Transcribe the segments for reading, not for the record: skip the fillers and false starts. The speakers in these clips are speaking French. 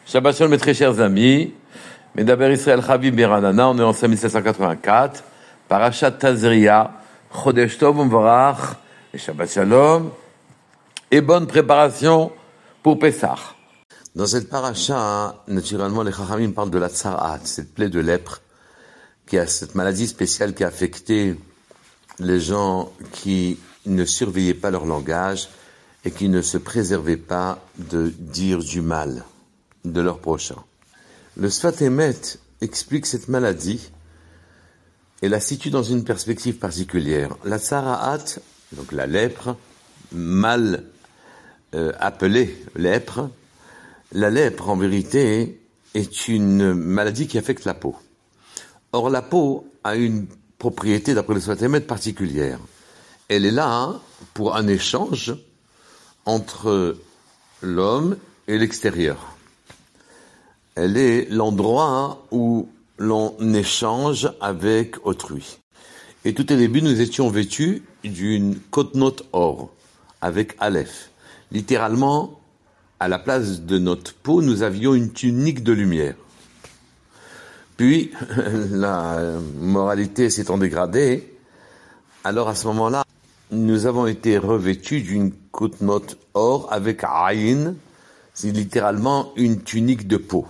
Shabbat Shalom, mes très chers amis. Medaber Israël Chavim Beranana, on est en 5784. Parashat Tazria, Chodesh Tov U'Mvarach, et Shabbat Shalom, et bonne préparation pour Pessah. Dans cette paracha, naturellement, les Chachamim parlent de la Tsarat, cette plaie de lèpre, qui a cette maladie spéciale qui a affecté les gens qui ne surveillaient pas leur langage et qui ne se préservaient pas de dire du mal de leur prochain. Le Sfat Emet explique cette maladie et la situe dans une perspective particulière. La Tsaraat, donc la lèpre, mal appelée lèpre, la lèpre en vérité est une maladie qui affecte la peau. Or la peau a une propriété d'après le Sfat Emet particulière. Elle est là pour un échange entre l'homme et l'extérieur. Elle est l'endroit où l'on échange avec autrui. Et tout au début, nous étions vêtus d'une kotnot or, avec Aleph. Littéralement, à la place de notre peau, nous avions une tunique de lumière. Puis, la moralité s'étant dégradée, alors à ce moment-là, nous avons été revêtus d'une kotnot or avec Aïn, c'est littéralement une tunique de peau.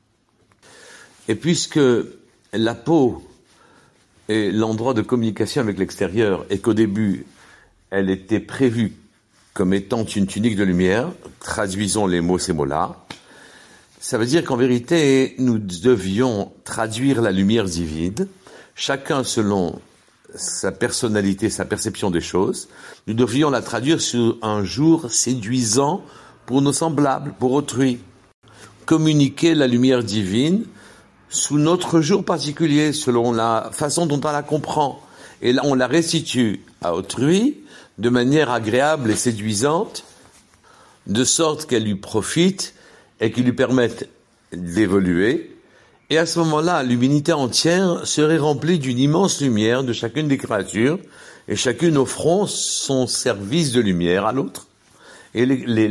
Et puisque la peau est l'endroit de communication avec l'extérieur et qu'au début, elle était prévue comme étant une tunique de lumière, traduisons les mots, ces mots-là, ça veut dire qu'en vérité, nous devions traduire la lumière divine, chacun selon sa personnalité, sa perception des choses, nous devions la traduire sur un jour séduisant pour nos semblables, pour autrui. Communiquer la lumière divine sous notre jour particulier, selon la façon dont on la comprend. Et là, on la restitue à autrui de manière agréable et séduisante, de sorte qu'elle lui profite et qu'il lui permette d'évoluer. Et à ce moment-là, l'humanité entière serait remplie d'une immense lumière de chacune des créatures, et chacune offrant son service de lumière à l'autre. Et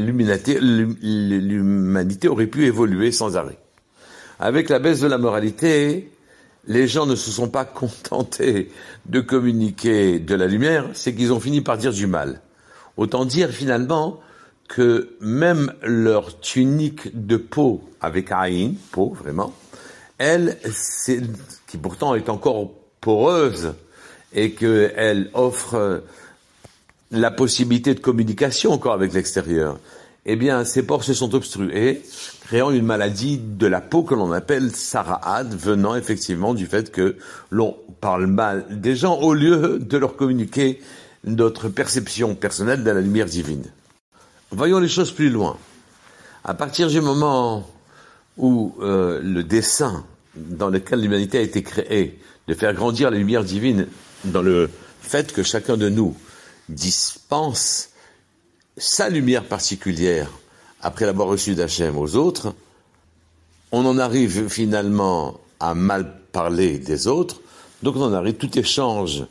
l'humanité aurait pu évoluer sans arrêt. Avec la baisse de la moralité, les gens ne se sont pas contentés de communiquer de la lumière, c'est qu'ils ont fini par dire du mal. Autant dire finalement que même leur tunique de peau avec Aïn, peau vraiment, elle, qui pourtant est encore poreuse et qu'elle offre la possibilité de communication encore avec l'extérieur, eh bien, ces pores se sont obstrués, créant une maladie de la peau que l'on appelle Tsaraat, venant effectivement du fait que l'on parle mal des gens au lieu de leur communiquer notre perception personnelle de la lumière divine. Voyons les choses plus loin. À partir du moment où le dessein dans lequel l'humanité a été créée, de faire grandir la lumière divine dans le fait que chacun de nous dispense sa lumière particulière après l'avoir reçue d'Hachem aux autres, on en arrive finalement à mal parler des autres, donc on en arrive tout échange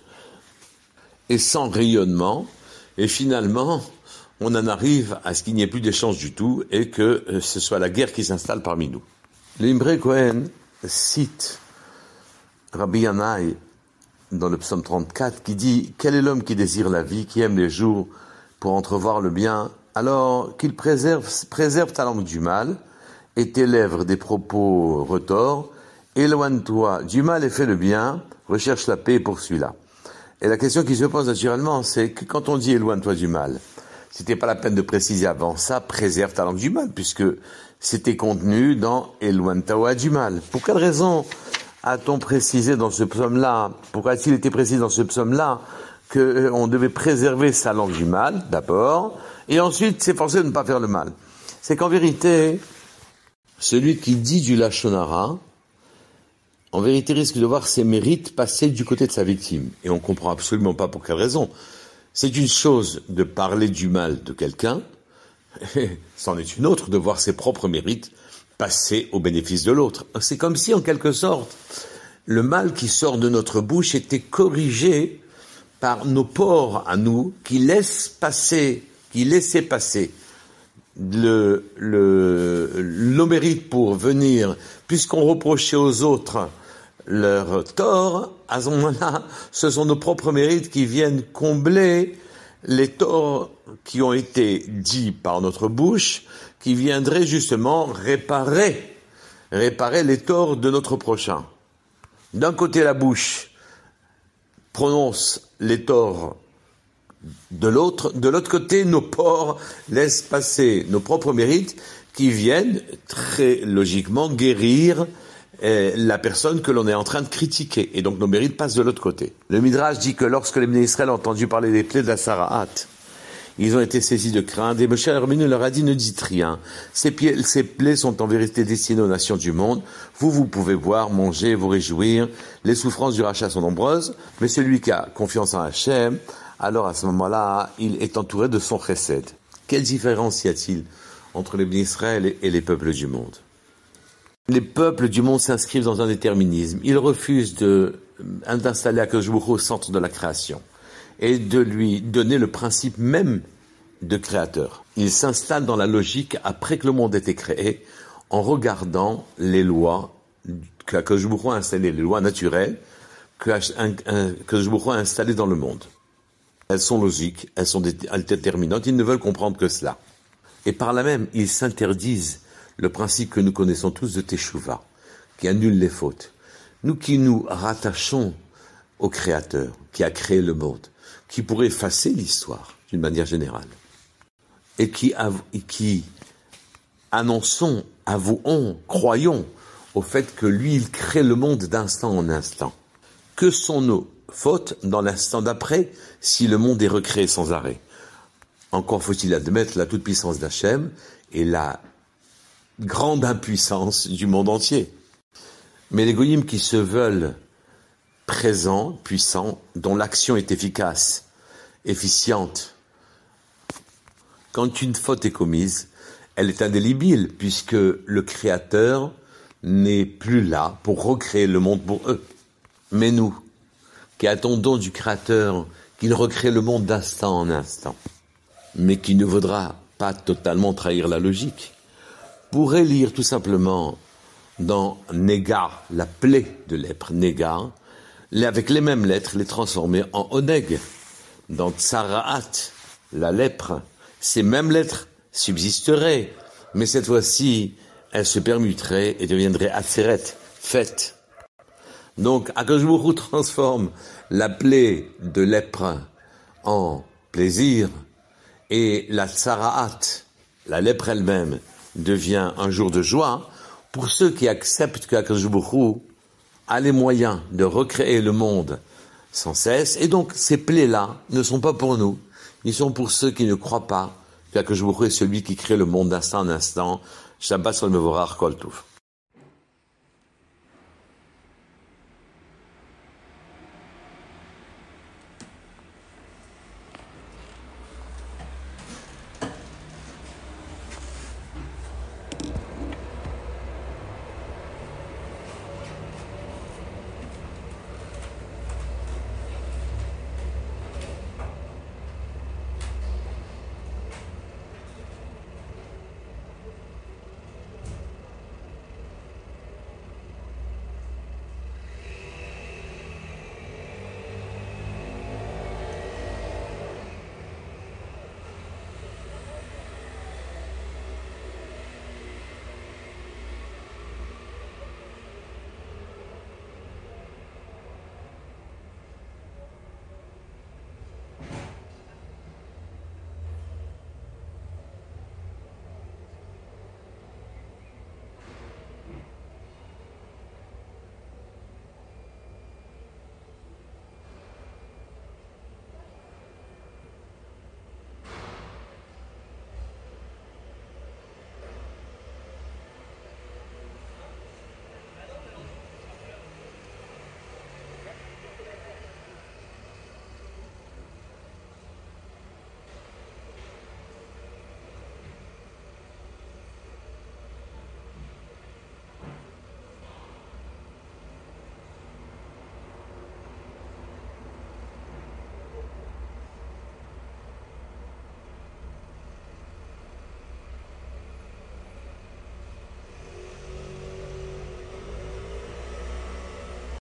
et sans rayonnement, et finalement on en arrive à ce qu'il n'y ait plus d'échange du tout et que ce soit la guerre qui s'installe parmi nous. L'Imre Cohen cite Rabbi Yannai dans le psaume 34 qui dit « Quel est l'homme qui désire la vie, qui aime les jours pour entrevoir le bien, alors qu'il préserve ta langue du mal et tes lèvres des propos retors, éloigne-toi du mal et fais le bien, recherche la paix et poursuis-la. » Et la question qui se pose naturellement, c'est que quand on dit « éloigne-toi du mal », c'était pas la peine de préciser avant ça « préserve ta langue du mal », puisque c'était contenu dans « éloigne-toi du mal ». Pour quelle raison a-t-on précisé dans ce psaume-là, pourquoi a-t-il été précisé dans ce psaume-là qu'on devait préserver sa langue du mal, d'abord, et ensuite s'efforcer de ne pas faire le mal? C'est qu'en vérité, celui qui dit du Lachon Hara, en vérité risque de voir ses mérites passer du côté de sa victime. Et on comprend absolument pas pour quelle raison. C'est une chose de parler du mal de quelqu'un, et c'en est une autre de voir ses propres mérites passer au bénéfice de l'autre. C'est comme si, en quelque sorte, le mal qui sort de notre bouche était corrigé par nos pores à nous, qui laissaient passer nos mérites pour venir, puisqu'on reprochait aux autres leur tort, à ce moment-là, ce sont nos propres mérites qui viennent combler les torts qui ont été dits par notre bouche, qui viendraient justement réparer les torts de notre prochain. D'un côté, la bouche prononce les torts de l'autre côté, nos pores laissent passer nos propres mérites qui viennent très logiquement guérir la personne que l'on est en train de critiquer. Et donc nos mérites passent de l'autre côté. Le Midrash dit que lorsque les Bnei Israël ont entendu parler des plaies de la Sara'at, ils ont été saisis de crainte, et Moshe Rabbeinu leur a dit, ne dites rien. Ces plaies sont en vérité destinées aux nations du monde. Vous pouvez boire, manger, vous réjouir. Les souffrances du rachat sont nombreuses, mais celui qui a confiance en Hachem, alors à ce moment-là, il est entouré de son chesed. Quelle différence y a-t-il entre les Bnei Israël et les peuples du monde? Les peuples du monde s'inscrivent dans un déterminisme. Ils refusent d'installer Akadosh Baruch Hu au centre de la création et de lui donner le principe même de créateur. Ils s'installent dans la logique après que le monde ait été créé en regardant les lois qu'Akadosh Baruch Hu a installées, les lois naturelles qu'Akadosh Baruch Hu a installées dans le monde. Elles sont logiques, elles sont déterminantes, ils ne veulent comprendre que cela. Et par là même, ils s'interdisent le principe que nous connaissons tous de Teshuvah, qui annule les fautes. Nous qui nous rattachons au Créateur, qui a créé le monde, qui pourrait effacer l'histoire d'une manière générale, et qui annonçons, avouons, croyons au fait que lui, il crée le monde d'instant en instant. Que sont nos fautes dans l'instant d'après si le monde est recréé sans arrêt? Encore faut-il admettre la toute-puissance d'Hachem et la grande impuissance du monde entier. Mais les goyim qui se veulent présents, puissants, dont l'action est efficace, efficiente, quand une faute est commise, elle est indélébile, puisque le Créateur n'est plus là pour recréer le monde pour eux. Mais nous, qui attendons du Créateur qu'il recrée le monde d'instant en instant, mais qui ne voudra pas totalement trahir la logique, pourrait lire tout simplement dans Néga, la plaie de lèpre, Néga, avec les mêmes lettres, les transformer en Oneg. Dans Tsara'at, la lèpre, ces mêmes lettres subsisteraient, mais cette fois-ci, elles se permuteraient et deviendraient Atseret, fête. Donc, Akadosh Baruch Hu transforme la plaie de lèpre en plaisir, et la Tsara'at, la lèpre elle-même, devient un jour de joie pour ceux qui acceptent que Akadosh Baruch Hu a les moyens de recréer le monde sans cesse. Et donc, ces plaies-là ne sont pas pour nous. Ils sont pour ceux qui ne croient pas qu'Akadosh Baruch Hu est celui qui crée le monde d'instant en instant. Shabbat Shalom Mevorach Kol Tuv.